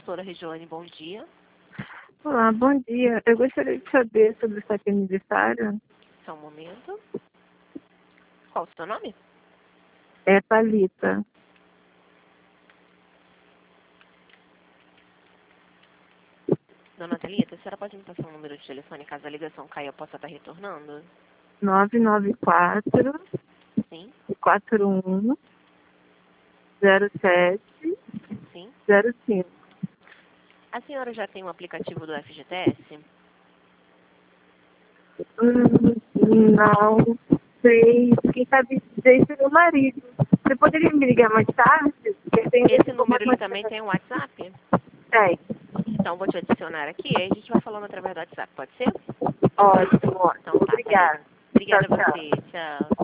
consultora Regiane, bom dia. Olá, bom dia. Eu gostaria de saber sobre o saque aniversário. Só um momento. Qual o seu nome? É Thalita. Dona Thalita, a senhora pode me passar um número de telefone caso a ligação caia eu possa estar retornando? 994 Sim, 41 07 sim. 05. A senhora já tem um aplicativo do FGTS? Não sei. Quem sabe dizer seria o marido. Você poderia me ligar mais tarde? Porque tem Esse número ele também tem um WhatsApp? Tem. Então vou te adicionar aqui, aí a gente vai falando através do WhatsApp, pode ser? Ótimo, ótimo. Então tá, Thalita. Obrigada. Obrigada Tchau, a tchau. você. Tchau.